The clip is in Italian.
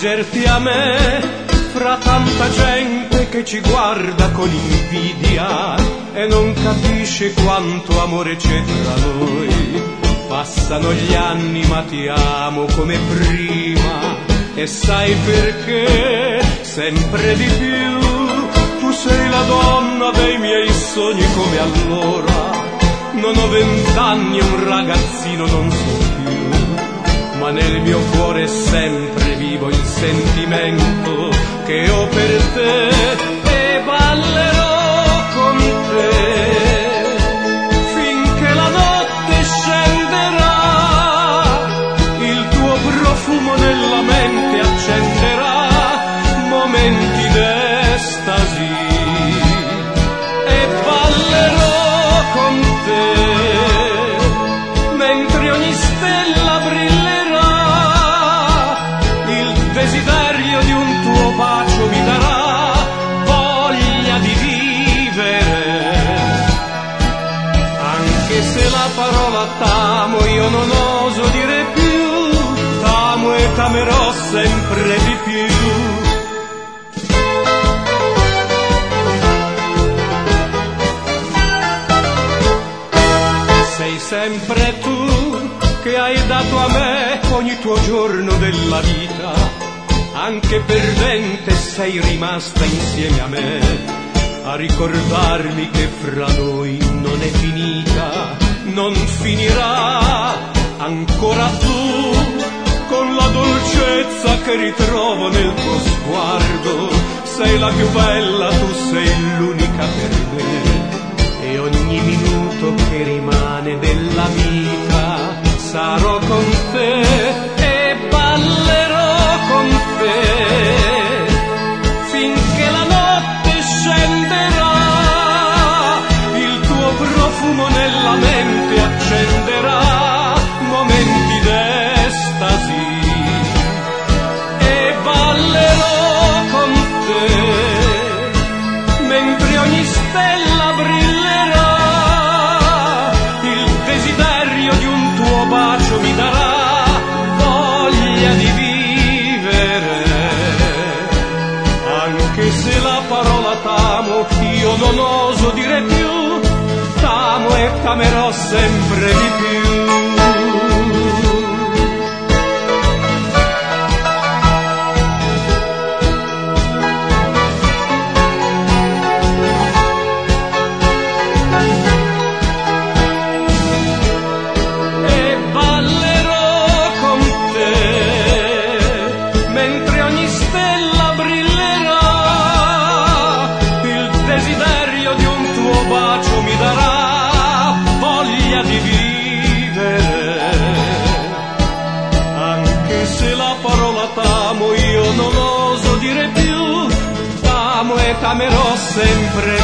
stringerti a me fra tanta gente che ci guarda con invidia e non capisce quanto amore c'è tra noi. Passano gli anni ma ti amo come prima e sai perché sempre di più. Tu sei la donna dei miei sogni come allora. Non ho 20 anni e un ragazzino non so più, ma nel mio cuore è sempre vivo il sentimento che ho per te e ballerò con te finché la notte scenderà. Il tuo profumo nella mente accenderà momenti d'estasi e ballerò con te mentre ogni stella brillerà. Il desiderio di un tuo bacio mi darà voglia di vivere, anche se la parola t'amo io non oso dire più. T'amo e t'amerò sempre di più. Sei sempre tu che hai dato a me ogni tuo giorno della vita, anche perdente sei rimasta insieme a me, a ricordarmi che fra noi non è finita, non finirà. Ancora tu, con la dolcezza che ritrovo nel tuo sguardo, sei la più bella, tu sei l'unica per me. E ogni minuto che rimane della vita sarò con te e ballerò con te finché la notte scenderà. Il tuo profumo nella mente accenderà momenti d'estasi e ballerò con te mentre ogni stella brillerà. Il desiderio di un tuo bacio mi darà voglia di vivere, anche se la parola t'amo io non oso dire più. T'amo e t'amerò sempre di più. T'amo io non oso dire più, t'amo e t'amerò sempre